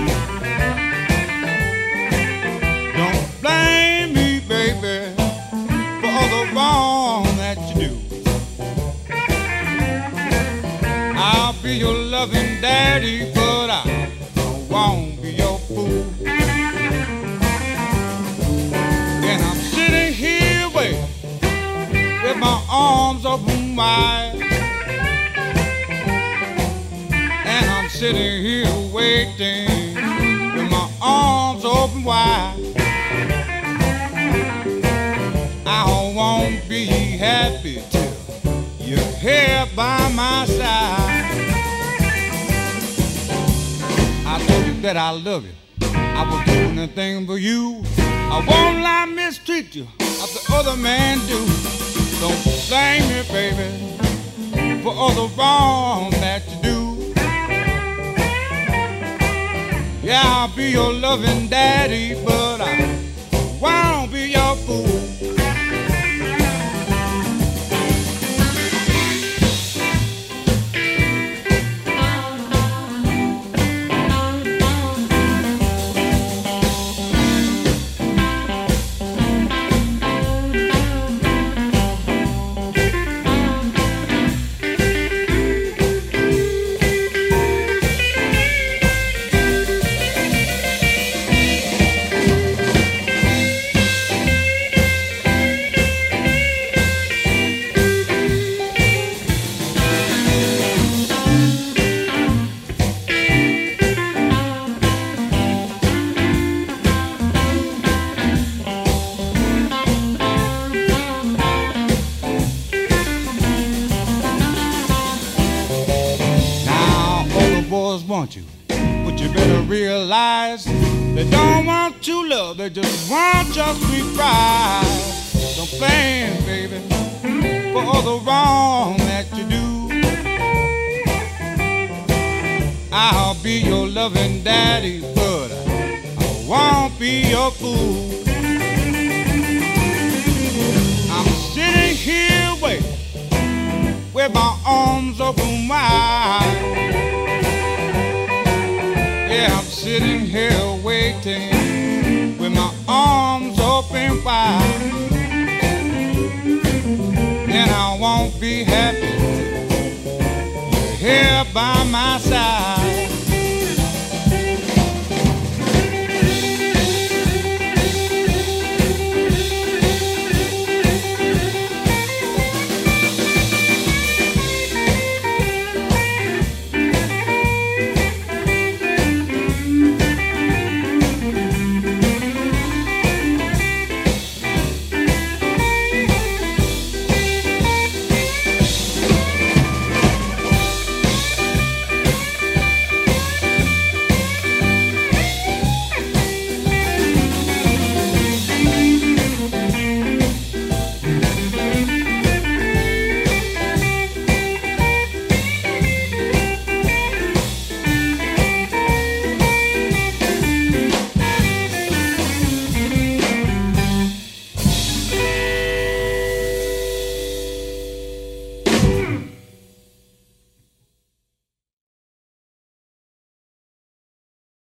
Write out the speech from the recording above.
Don't blame me, baby, for all the wrong that you do. I'll be your loving daddy, but I won't be your fool. And I'm sitting here waiting with my arms open wide. And I'm sitting here waiting with my arms open wide. I won't be happy till you're here by my side. I told you that I love you. I would do anything for you. I won't lie, mistreat you as the other man do. Don't blame me, baby, for all the wrong that you do. Yeah, I'll be your loving daddy, but I won't be your fool. Want you, but you better realize they don't want your love, they just want your sweet fries. Don't blame, baby, for all the wrong that you do. I'll be your loving daddy, but I won't be your fool. I'm sitting here waiting with my arms open wide. Yeah, I'm sitting here waiting with my arms open wide. And I won't be happy you're here by my side.